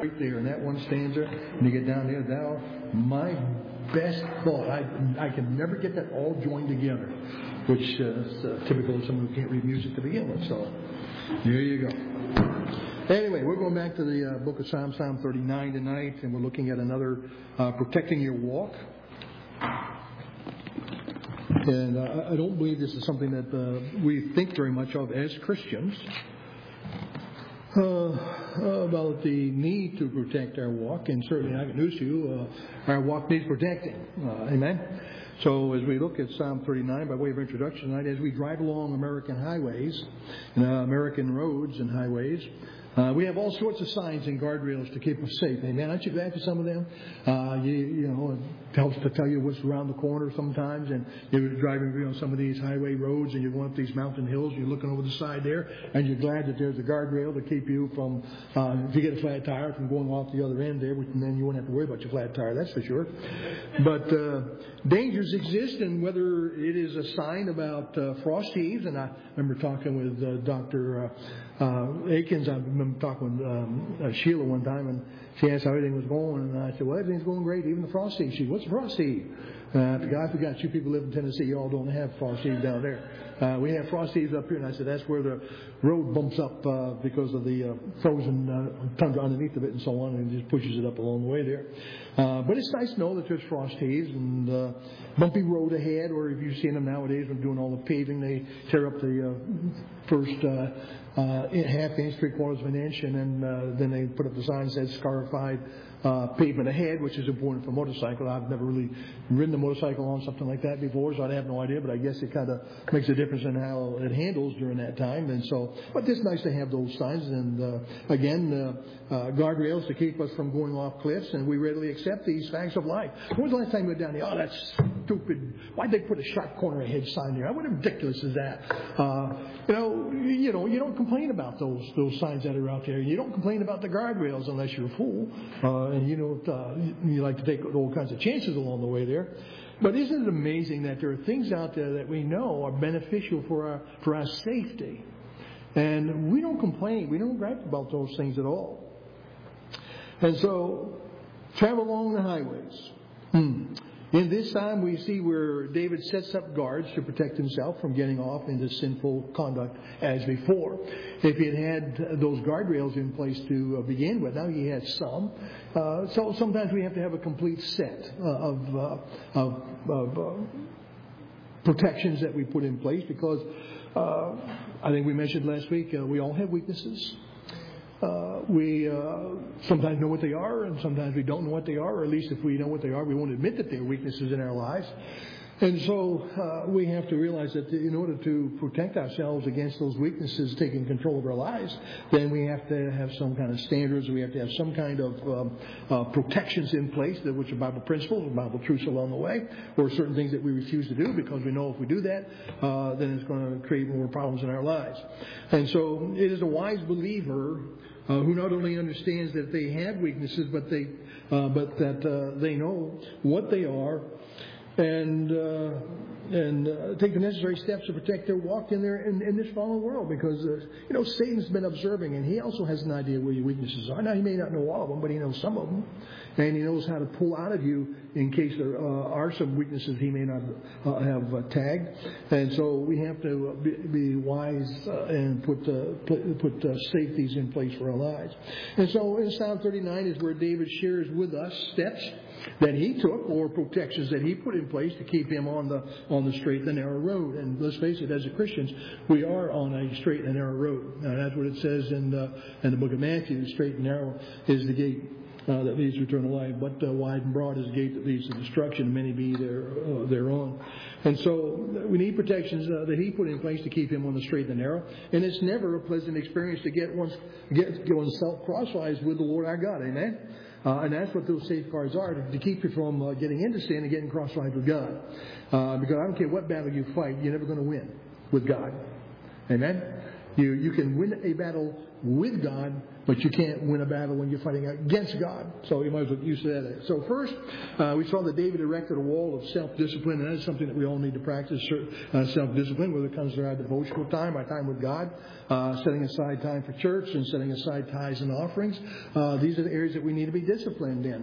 right there in that one stanza, and you get down there, thou, my best thought. I can never get that all joined together, which is typical of someone who can't read music to begin with. So there you go. Anyway, we're going back to the book of Psalm 39 tonight, and we're looking at another protecting your walk. And I don't believe this is something that we think very much of as Christians. About the need to protect our walk, and certainly I can news to you, our walk needs protecting. Amen. So as we look at Psalm 39 by way of introduction tonight, as we drive along American highways, American roads and highways, we have all sorts of signs and guardrails to keep us safe. Amen. Aren't you glad for some of them? It helps to tell you what's around the corner sometimes. And you're driving some of these highway roads, and you're going up these mountain hills, and you're looking over the side there, and you're glad that there's a guardrail to keep you from, if you get a flat tire, from going off the other end there, and then you won't have to worry about your flat tire, that's for sure. But dangers exist, and whether it is a sign about frost heaves, and I remember talking with Dr. Akins, I remember talking with Sheila one time, and she asked how everything was going, and I said, well, everything's going great, even the frost heave. She said, what's a frost heave? I forgot you people live in Tennessee, you all don't have frost heaves down there. We have frost heaves up here, and I said, that's where the road bumps up because of the frozen tundra underneath of it and so on, and it just pushes it up along the way there. But it's nice to know that there's frost heaves and bumpy road ahead, or if you've seen them nowadays, when doing all the paving, they tear up the first half inch, 3/4 of an inch, and then they put up the sign that says scarified pavement ahead, which is important for motorcycle. I've never really ridden a motorcycle on something like that before, so I have no idea, but I guess it kind of makes a difference in how it handles during that time. And so, but it's nice to have those signs, and guardrails to keep us from going off cliffs, and we readily accept these facts of life. When was the last time you went down there? Oh, that's stupid. Why'd they put a sharp corner ahead sign there? How ridiculous is that? You don't complain about those signs that are out there. You don't complain about the guardrails unless you're a fool, and you like to take all kinds of chances along the way there. But isn't it amazing that there are things out there that we know are beneficial for our safety, and we don't complain. We don't gripe about those things at all. And so, travel along the highways. In this time, we see where David sets up guards to protect himself from getting off into sinful conduct as before. If he had those guardrails in place to begin with, now he had some. So sometimes we have to have a complete set of protections that we put in place, because I think we mentioned last week, we all have weaknesses. We sometimes know what they are, and sometimes we don't know what they are, or at least if we know what they are, we won't admit that they're weaknesses in our lives. And so we have to realize that in order to protect ourselves against those weaknesses taking control of our lives, then we have to have some kind of standards. We have to have some kind of protections in place, which are Bible principles, Bible truths along the way, or certain things that we refuse to do because we know if we do that, then it's going to create more problems in our lives. And so it is a wise believer who not only understands that they have weaknesses, but that they know what they are, and take the necessary steps to protect their walk in this fallen world, because Satan's been observing, and he also has an idea where your weaknesses are. Now, he may not know all of them, but he knows some of them, and he knows how to pull out of you in case there are some weaknesses he may not have tagged. And so we have to be wise and put safeties in place for our lives. And so in Psalm 39 is where David shares with us steps that he took, or protections that he put in place to keep him on the straight and narrow road. And let's face it, as Christians, we are on a straight and narrow road. And that's what it says in the book of Matthew. Straight and narrow is the gate that leads to eternal life, but wide and broad is the gate that leads to destruction, and many be thereon. And so we need protections that he put in place to keep him on the straight and narrow. And it's never a pleasant experience to get oneself crosswise with the Lord our God. Amen. And that's what those safeguards are, to keep you from getting into sin and getting crosswise with God. Because I don't care what battle you fight, you're never going to win with God. Amen? You can win a battle with God, but you can't win a battle when you're fighting against God. So you might as well use that. So first, we saw that David erected a wall of self-discipline, and that is something that we all need to practice, self-discipline, whether it comes to our devotional time, our time with God, setting aside time for church, and setting aside tithes and offerings. These are the areas that we need to be disciplined in,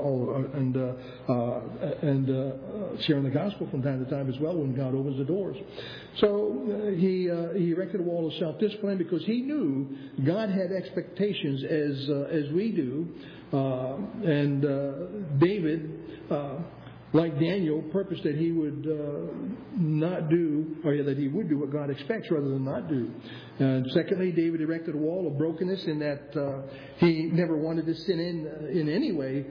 and sharing the gospel from time to time as well when God opens the doors. So he erected a wall of self-discipline because he knew God had expectations as we do, and David, like Daniel, purposed that he would not do, or that he would do what God expects rather than not do. And secondly, David erected a wall of brokenness in that he never wanted to sin in any way,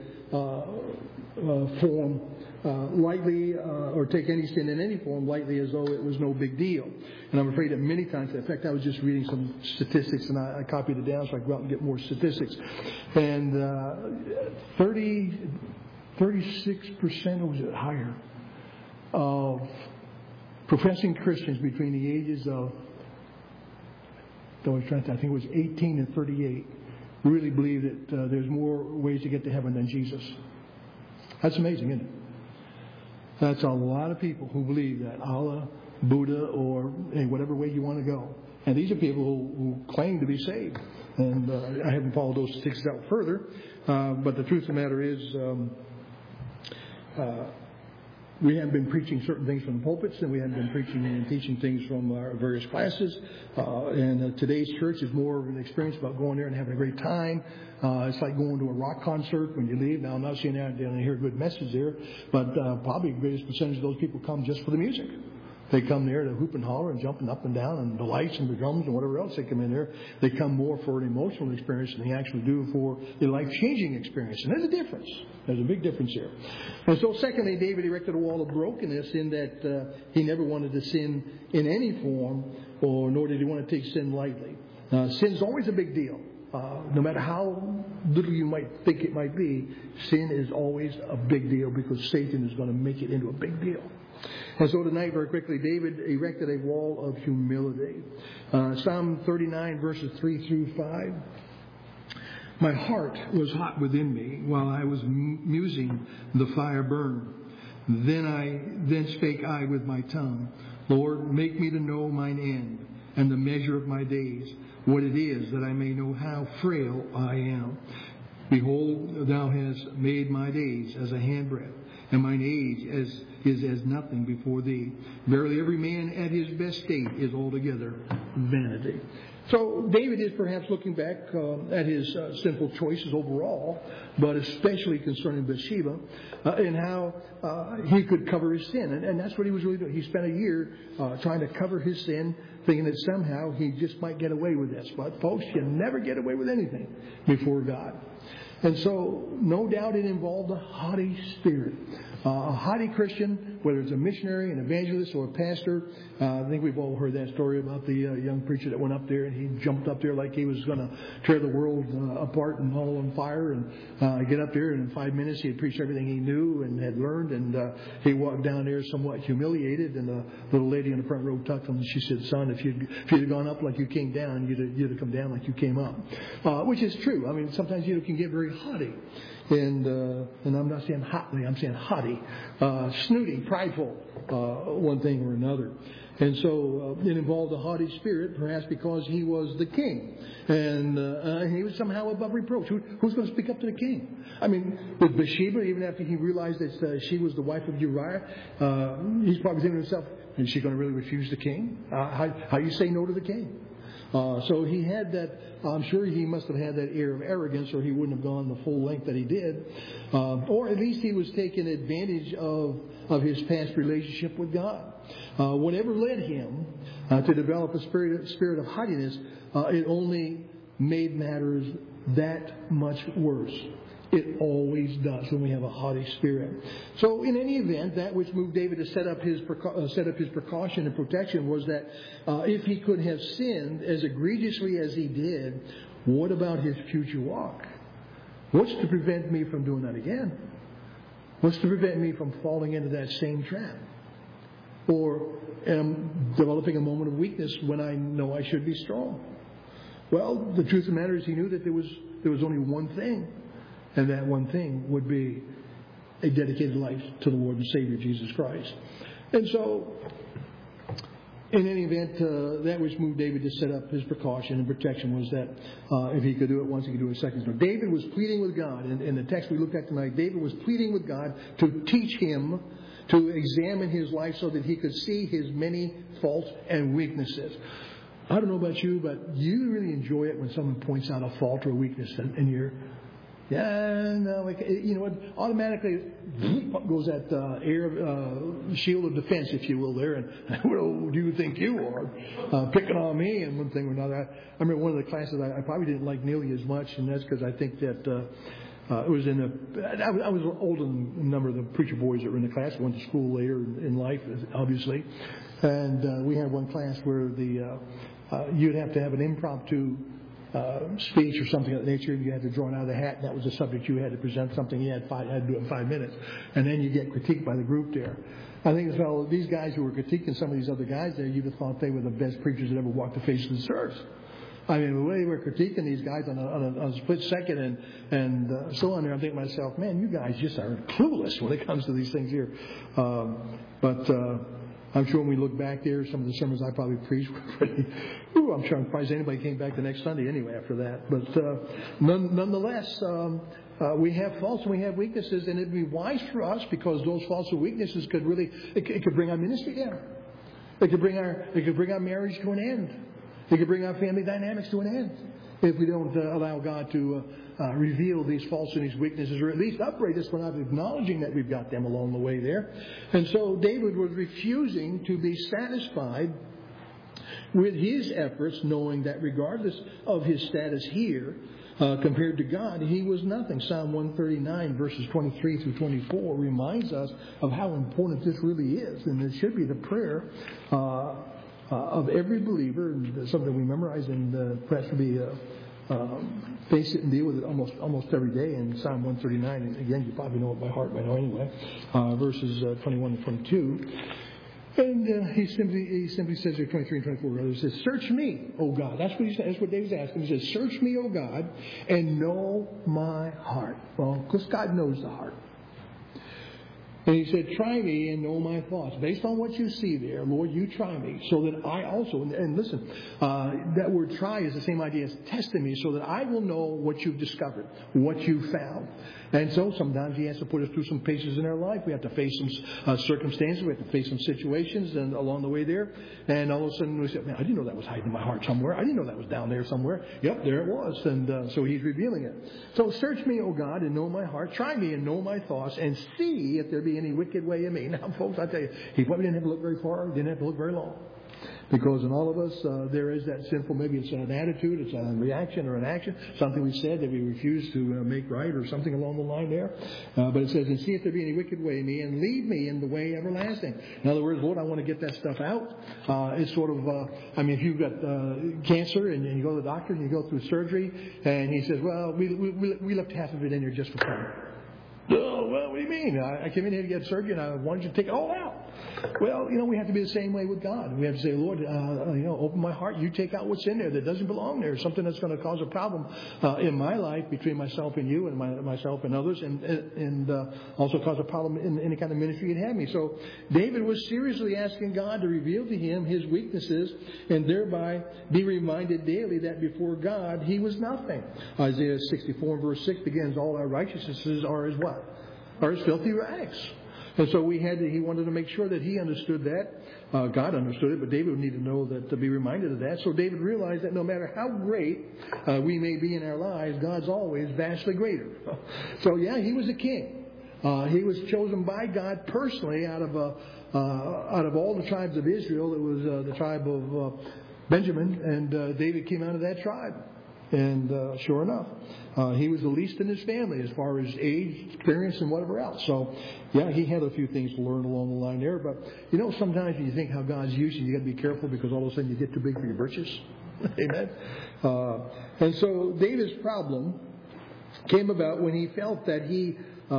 form lightly, or take any sin in any form lightly as though it was no big deal. And I'm afraid that many times, in fact, I was just reading some statistics and I copied it down so I could go out and get more statistics. And 36%, or was it higher, of professing Christians between the ages of, I think it was 18 and 38, really believe that there's more ways to get to heaven than Jesus. That's amazing, isn't it? That's a lot of people who believe that Allah, Buddha, or in whatever way you want to go. And these are people who claim to be saved. And I haven't followed those statistics out further. But the truth of the matter is, we haven't been preaching certain things from the pulpits, and we haven't been preaching and teaching things from our various classes. And today's church is more of an experience about going there and having a great time. It's like going to a rock concert when you leave. Now, I'm not saying that and hear a good message there, but probably the greatest percentage of those people come just for the music. They come there to hoop and holler and jumping up and down and the lights and the drums and whatever else they come in there. They come more for an emotional experience than they actually do for a life-changing experience. And there's a difference. There's a big difference here. And so secondly, David erected a wall of brokenness in that he never wanted to sin in any form, or nor did he want to take sin lightly. Sin's always a big deal. No matter how little you might think it might be, sin is always a big deal because Satan is going to make it into a big deal. And so tonight, very quickly, David erected a wall of humility. Psalm 39, verses 3 through 5. My heart was hot within me while I was musing, the fire burned. Then spake I with my tongue, Lord, make me to know mine end and the measure of my days, what it is, that I may know how frail I am. Behold, thou hast made my days as a handbreadth, and mine age is as nothing before thee. Verily, every man at his best state is altogether vanity. So David is perhaps looking back at his sinful choices overall, but especially concerning Bathsheba, and how he could cover his sin. And that's what he was really doing. He spent a year trying to cover his sin, thinking that somehow he just might get away with this. But folks, you never get away with anything before God. And so, no doubt it involved a haughty spirit. A haughty Christian, whether it's a missionary, an evangelist, or a pastor. I think we've all heard that story about the young preacher that went up there and he jumped up there like he was going to tear the world apart and all on fire, and get up there, and in 5 minutes he had preached everything he knew and had learned, and he walked down there somewhat humiliated, and the little lady in the front row tucked him and she said, son, if you'd have gone up like you came down, you'd have come down like you came up. Which is true. I mean, sometimes you can get very haughty. And I'm not saying hotly, I'm saying haughty, snooty, prideful, one thing or another. And so it involved a haughty spirit, perhaps because he was the king. And he was somehow above reproach. Who's going to speak up to the king? I mean, with Bathsheba, even after he realized that she was the wife of Uriah, he's probably thinking to himself, is she going to really refuse the king? How you say no to the king? So he had that, I'm sure he must have had that air of arrogance, or he wouldn't have gone the full length that he did. Or at least he was taking advantage of his past relationship with God. Whatever led him to develop a spirit of haughtiness, it only made matters that much worse. It always does when we have a haughty spirit. So in any event, that which moved David to set up his precaution and protection was that if he could have sinned as egregiously as he did, what about his future walk? What's to prevent me from doing that again? What's to prevent me from falling into that same trap? Or am developing a moment of weakness when I know I should be strong? Well, the truth of the matter is he knew that there was only one thing, and that one thing would be a dedicated life to the Lord and Savior Jesus Christ. And so, in any event, that which moved David to set up his precaution and protection was that if he could do it once, he could do it a second. So David was pleading with God. In the text we looked at tonight, David was pleading with God to teach him to examine his life so that he could see his many faults and weaknesses. I don't know about you, but you really enjoy it when someone points out a fault or a weakness in your... Yeah, no, you know what? Automatically goes that shield of defense, if you will, there. And what do you think you are? Picking on me and one thing or another. I remember one of the classes I probably didn't like nearly as much, and that's because I think that it was in the... I was older than a number of the preacher boys that were in the class. I went to school later in life, obviously. And we had one class where you'd have to have an impromptu speech or something of that nature, and you had to draw it out of the hat, and that was the subject you had to present something. You had to do it in 5 minutes, and then you get critiqued by the group there. I think as well, these guys who were critiquing some of these other guys there, you'd have thought they were the best preachers that ever walked the face of the earth. I mean, the way they were critiquing these guys on a split second and so on there, I'm thinking to myself, man, you guys just are clueless when it comes to these things here. But I'm sure when we look back there, some of the sermons I probably preached were pretty... I'm sure I'm surprised anybody came back the next Sunday anyway after that. But nonetheless, we have faults and we have weaknesses, and it'd be wise for us, because those faults and weaknesses could really... It could bring our ministry down. It could bring our marriage to an end. It could bring our family dynamics to an end if we don't allow God to reveal these faults and these weaknesses, or at least upbraid us for not acknowledging that we've got them along the way there. And so David was refusing to be satisfied with his efforts, knowing that regardless of his status here, compared to God, he was nothing. Psalm 139, verses 23 through 24, reminds us of how important this really is. And it should be the prayer of every believer, and something we memorize and perhaps we face it and deal with it almost every day in Psalm 139. And again, you probably know it by heart by now anyway, verses 21 and 22. And he simply says there, 23 and 24, rather, he says, "Search me, O God." That's what David's asking. He says, "Search me, O God, and know my heart." Well, because God knows the heart. And he said, "Try me and know my thoughts." Based on what you see there, Lord, you try me so that I also, and listen, that word try is the same idea as testing me, so that I will know what you've discovered, what you've found. And so sometimes he has to put us through some paces in our life. We have to face some circumstances. We have to face some situations and along the way there. And all of a sudden we say, "Man, I didn't know that was hiding in my heart somewhere. I didn't know that was down there somewhere." Yep, there it was. And so he's revealing it. So search me, O God, and know my heart. Try me and know my thoughts, and see if there be any wicked way in me. Now, folks, I tell you, he probably didn't have to look very far. He didn't have to look very long. Because in all of us, there is that sinful, maybe it's an attitude, it's a reaction or an action, something we said that we refuse to make right, or something along the line there. But it says, "And see if there be any wicked way in me, and lead me in the way everlasting." In other words, Lord, I want to get that stuff out. It's sort of, if you've got cancer and you go to the doctor and you go through surgery, and he says, "Well, we left half of it in there just for fun." "Oh, well, what do you mean? I came in here to get surgery, and I wanted you to take it all out." Well, we have to be the same way with God. We have to say, "Lord, open my heart. You take out what's in there that doesn't belong there. Something that's going to cause a problem in my life between myself and you, and myself and others, and also cause a problem in any kind of ministry you'd have me." So David was seriously asking God to reveal to him his weaknesses, and thereby be reminded daily that before God he was nothing. Isaiah 64 verse 6 begins, "All our righteousnesses are as what? Are as filthy rags." And so he wanted to make sure that he understood that. God understood it, but David would need to know that, to be reminded of that. So David realized that no matter how great we may be in our lives, God's always vastly greater. So yeah, he was a king. He was chosen by God personally out of all the tribes of Israel. It was the tribe of Benjamin, and David came out of that tribe. And sure enough, he was the least in his family as far as age, experience, and whatever else. So, yeah, he had a few things to learn along the line there. But, sometimes when you think how God's using you, got to be careful, because all of a sudden you get too big for your britches. Amen? And so David's problem came about when he felt that he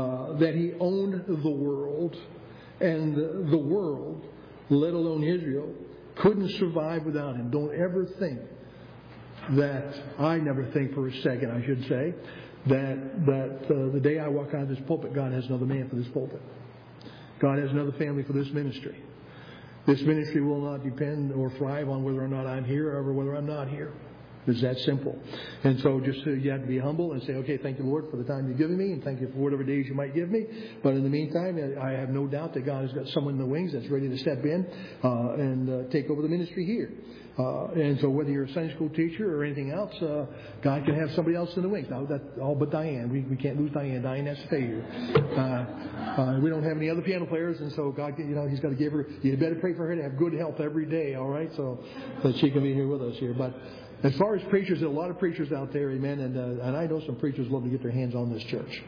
owned the world, and the world, let alone Israel, couldn't survive without him. Don't ever think that I never think for a second, I should say, that the day I walk out of this pulpit, God has another man for this pulpit. God has another family for this ministry. This ministry will not depend or thrive on whether or not I'm here or whether I'm not here. It's that simple. And so just you have to be humble and say, okay, thank you, Lord, for the time you've given me, and thank you for whatever days you might give me. But in the meantime, I have no doubt that God has got someone in the wings that's ready to step in and take over the ministry here. And so whether you're a Sunday school teacher or anything else, God can have somebody else in the wings. Now, that's all but Diane. We can't lose Diane. Diane has to stay here. We don't have any other piano players, and so God, He's got to give her. You better pray for her to have good health every day, all right, so that she can be here with us here. But as far as preachers, there are a lot of preachers out there, amen, and I know some preachers love to get their hands on this church.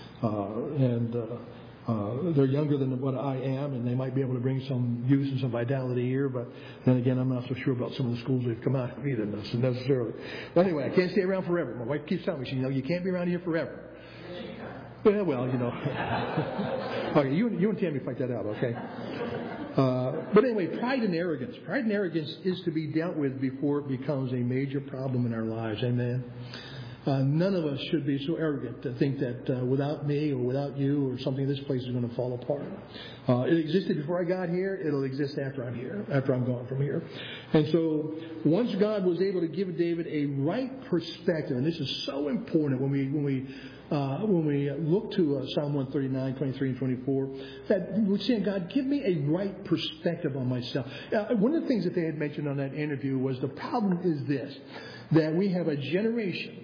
They're younger than what I am, and they might be able to bring some youth and some vitality here, but then again, I'm not so sure about some of the schools they've come out of either necessarily. But anyway, I can't stay around forever. My wife keeps telling me, you can't be around here forever. Yeah, well, Okay, you and Tammy fight that out, okay? But anyway, pride and arrogance. Pride and arrogance is to be dealt with before it becomes a major problem in our lives. Amen. None of us should be so arrogant to think that without me or without you or something, this place is going to fall apart. It existed before I got here. It'll exist after I'm here, after I'm gone from here. And so once God was able to give David a right perspective, and this is so important when we look to Psalm 139, 23, and 24, that we're saying, God, give me a right perspective on myself. One of the things that they had mentioned on that interview was the problem is this, that we have a generation,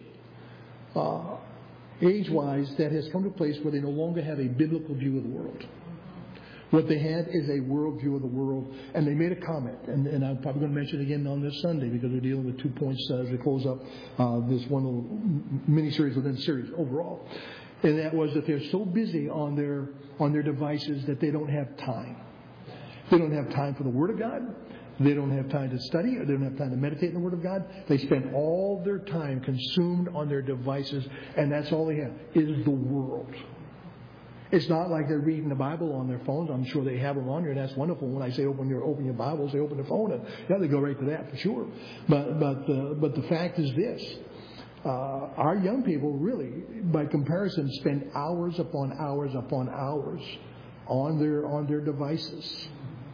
age-wise, that has come to a place where they no longer have a biblical view of the world. What they had is a world view of the world. And they made a comment, and I'm probably going to mention it again on this Sunday because we're dealing with 2 points as we close up this one little mini-series within series overall. And that was that they're so busy on their devices that they don't have time. They don't have time for the Word of God. They don't have time to study, or they don't have time to meditate in the Word of God. They spend all their time consumed on their devices, and that's all they have, is the world. It's not like they're reading the Bible on their phones. I'm sure they have them on here, and that's wonderful. When I say open your Bibles, they open their phone, and they go right to that for sure. But the fact is this. Our young people really, by comparison, spend hours upon hours upon hours on their devices.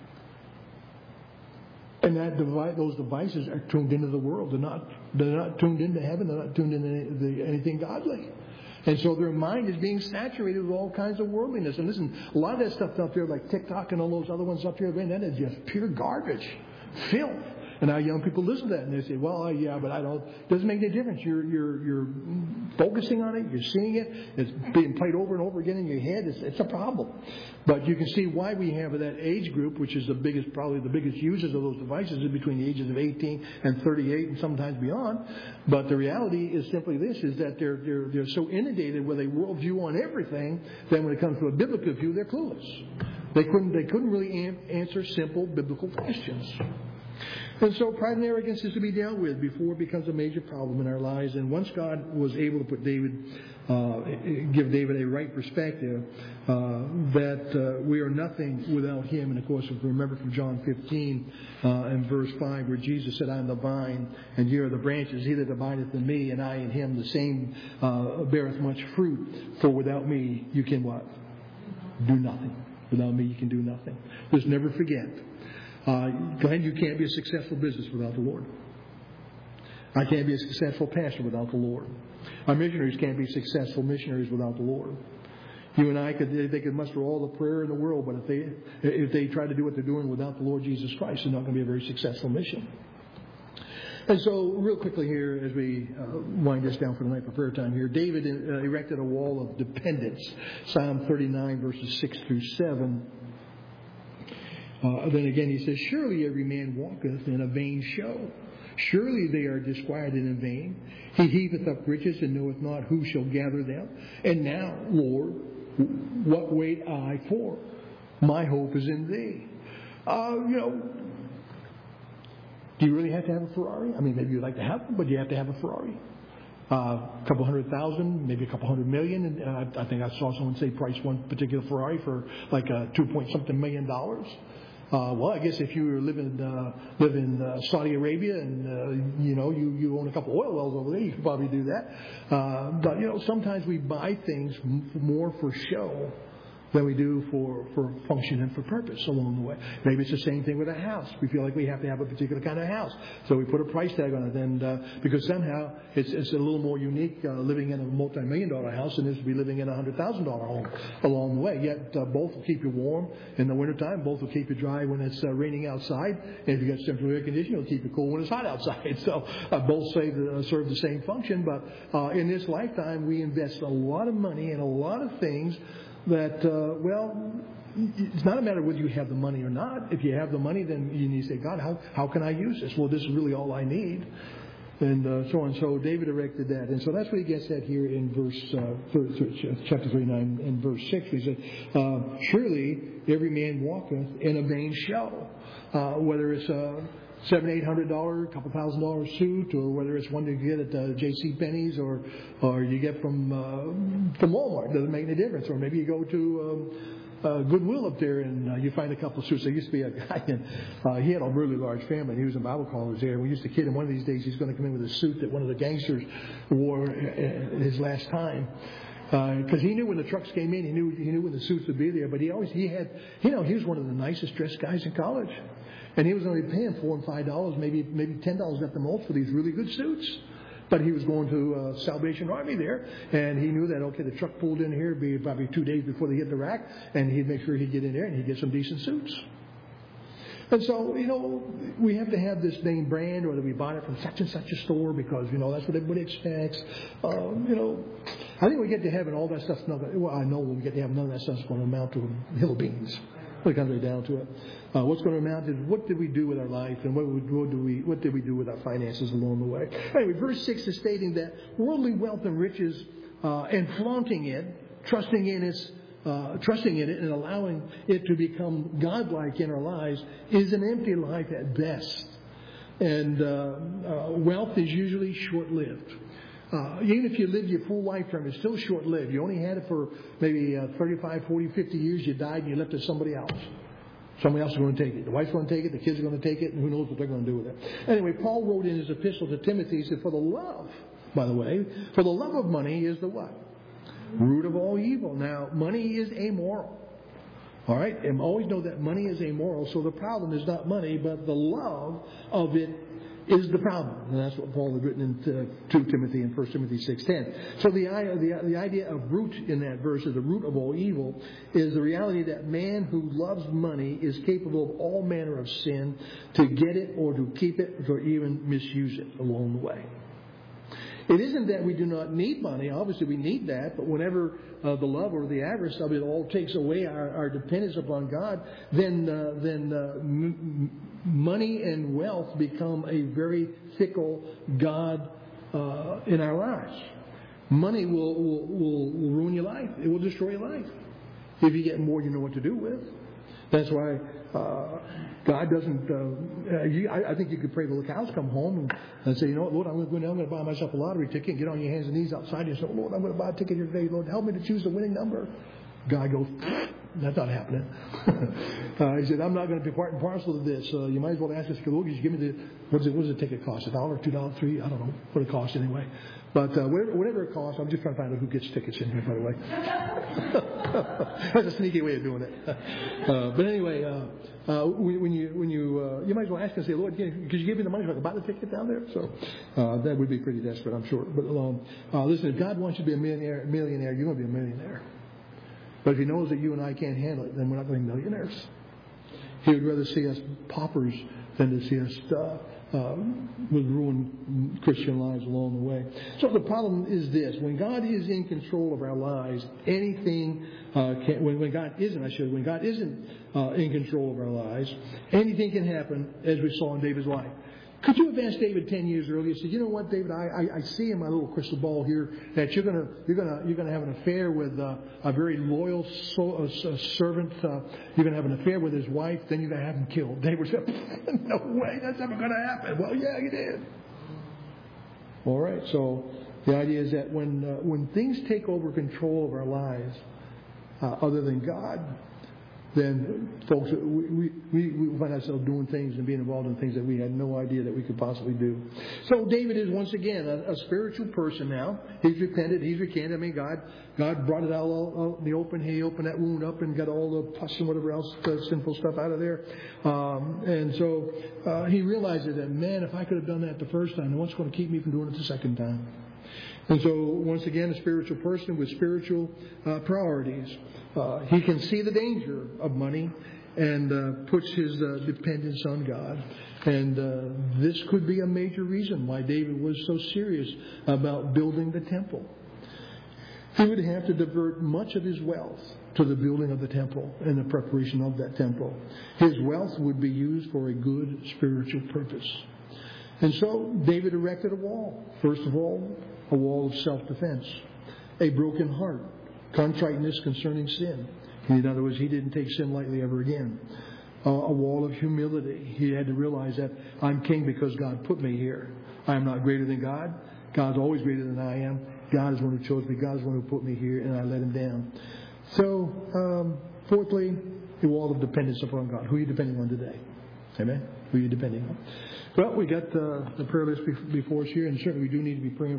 And those devices are tuned into the world. They're not tuned into heaven. They're not tuned into anything godly. And so their mind is being saturated with all kinds of worldliness. And listen, a lot of that stuff out there, like TikTok and all those other ones up there, man, that is just pure garbage, filth. And our young people listen to that and they say, well, yeah, but it doesn't make any difference. You're focusing on it. You're seeing it. It's being played over and over again in your head. It's a problem. But you can see why we have that age group, which is probably the biggest users of those devices, is between the ages of 18 and 38 and sometimes beyond. But the reality is simply this, is that they're so inundated with a worldview on everything that when it comes to a biblical view, they're clueless. They couldn't really answer simple biblical questions. And so pride and arrogance is to be dealt with before it becomes a major problem in our lives. And once God was able to give David a right perspective, that we are nothing without Him. And of course, if we remember from John 15 and verse 5, where Jesus said, I am the vine, and ye are the branches. He that abideth in me, and I in him, the same beareth much fruit. For without me, you can what? Do nothing. Without me, you can do nothing. Just never forget. Glenn, you can't be a successful business without the Lord. I can't be a successful pastor without the Lord. Our missionaries can't be successful missionaries without the Lord. You and I they could muster all the prayer in the world, but if they try to do what they're doing without the Lord Jesus Christ, they're not going to be a very successful mission. And so, real quickly here, as we wind this down for the night for prayer time here, David erected a wall of dependence. Psalm 39, verses 6 through 7. Then again he says, surely every man walketh in a vain show. Surely they are disquieted in vain. He heapeth up riches and knoweth not who shall gather them. And now, Lord, what wait I for? My hope is in Thee. Do you really have to have a Ferrari? I mean, maybe you'd like to have one, but you have to have a Ferrari. A couple 100,000, maybe a couple 100 million. And I think I saw someone say price one particular Ferrari for like $2 point something million. Well, I guess if you live in Saudi Arabia and you own a couple oil wells over there, you could probably do that. But sometimes we buy things more for show than we do for function and for purpose along the way. Maybe it's the same thing with a house. We feel like we have to have a particular kind of house, so we put a price tag on it. And because somehow it's a little more unique living in a multi-million-dollar house than it is to be living in a $100,000 home along the way. Yet both will keep you warm in the wintertime. Both will keep you dry when it's raining outside. And if you got central air conditioning, it'll keep you cool when it's hot outside. So both serve the same function. But in this lifetime, we invest a lot of money in a lot of things that, it's not a matter of whether you have the money or not. If you have the money, then you need to say, God, how can I use this? Well, this is really all I need. And so on. So David erected that. And so that's what he gets at here in chapter 39 and verse 6. He said, surely every man walketh in a vain show. Whether it's $700-800, a couple $1,000 suit, or whether it's one you get at J.C. Penney's or you get from Walmart, doesn't make any difference. Or maybe you go to Goodwill up there and you find a couple of suits. There used to be a guy, and he had a really large family. And he was in Bible college there. We used to kid him one of these days he's going to come in with a suit that one of the gangsters wore his last time. Because he knew when the trucks came in, he knew when the suits would be there. But he was one of the nicest dressed guys in college. And he was only paying $4 and $5, maybe $10 at the most for these really good suits. But he was going to Salvation Army there, and he knew that, okay, the truck pulled in here, it'd be probably 2 days before they hit the rack, and he'd make sure he'd get in there and he'd get some decent suits. And so, we have to have this name brand, or that we bought it from such and such a store because, that's what everybody expects. I think we get to heaven, all that stuff's not going to, I know when we get to heaven, none of that stuff's going to amount to a hill of beans. When it comes right down to it. What's going to amount is what did we do with our life, and what did we do with our finances along the way. Anyway, verse 6 is stating that worldly wealth and riches and flaunting it, trusting in it and allowing it to become godlike in our lives is an empty life at best. And wealth is usually short-lived. Even if you lived your full lifetime, it's still short-lived. You only had it for maybe 35, 40, 50 years. You died and you left it to somebody else. Somebody else is going to take it. The wife's going to take it. The kids are going to take it. And who knows what they're going to do with it. Anyway, Paul wrote in his epistle to Timothy, he said, for the love of money is the what? Root of all evil. Now, money is amoral. All right? And always know that money is amoral. So the problem is not money, but the love of it is the problem. And that's what Paul had written in 2 Timothy and 1 Timothy 6:10. So the idea of root in that verse, is the root of all evil, is the reality that man who loves money is capable of all manner of sin to get it or to keep it or even misuse it along the way. It isn't that we do not need money. Obviously, we need that. But whenever the love or the avarice of it all takes away our dependence upon God, then money and wealth become a very fickle god in our lives. Money will ruin your life. It will destroy your life. If you get more, you know what to do with. That's why God doesn't. I think you could pray till the cows come home and say, you know what, Lord, I'm going to buy myself a lottery ticket and get on your hands and knees outside and say, Lord, I'm going to buy a ticket here today. Lord, help me to choose the winning number. God goes, that's not happening. He said, I'm not going to be part and parcel of this. You might as well ask us, Lord, just give me what does the ticket cost? $1, $2, $3? I don't know what it costs anyway. But whatever it costs, I'm just trying to find out who gets tickets in here, by the way. That's a sneaky way of doing it. But anyway, when you might as well ask and say, Lord, could you give me the money so I can buy the ticket down there? So that would be pretty desperate, I'm sure. But listen, if God wants you to be a millionaire, you're going to be a millionaire. But if He knows that you and I can't handle it, then we're not going to be millionaires. He would rather see us paupers than to see us with ruined Christian lives along the way. So the problem is this: when God is in control of our lives, anything when God isn't in control of our lives, anything can happen, as we saw in David's life. Could you have asked David 10 years earlier? Said, you know what, David, I see in my little crystal ball here that you're gonna have an affair with a very loyal servant. You're gonna have an affair with his wife. Then you're gonna have him killed. David said, no way, that's never gonna happen. Well, yeah, you did. All right. So the idea is that when things take over control of our lives, other than God, then folks, we find ourselves doing things and being involved in things that we had no idea that we could possibly do. So David is once again a spiritual person now. He's repented. He's recanted. I mean, God brought it all in the open. He opened that wound up and got all the pus and whatever else, the sinful stuff out of there. And so he realizes that, man, if I could have done that the first time, then what's going to keep me from doing it the second time? And so, once again, a spiritual person with spiritual priorities. He can see the danger of money and puts his dependence on God. And this could be a major reason why David was so serious about building the temple. He would have to divert much of his wealth to the building of the temple and the preparation of that temple. His wealth would be used for a good spiritual purpose. And so David erected a wall. First of all, a wall of self-defense, a broken heart, contriteness concerning sin. In other words, he didn't take sin lightly ever again. A wall of humility. He had to realize that I'm king because God put me here. I am not greater than God. God's always greater than I am. God is the one who chose me. God is the one who put me here, and I let him down. So, fourthly, a wall of dependence upon God. Who are you depending on today? Amen? Who are you depending on? Well, we got the prayer list before us here, and certainly we do need to be praying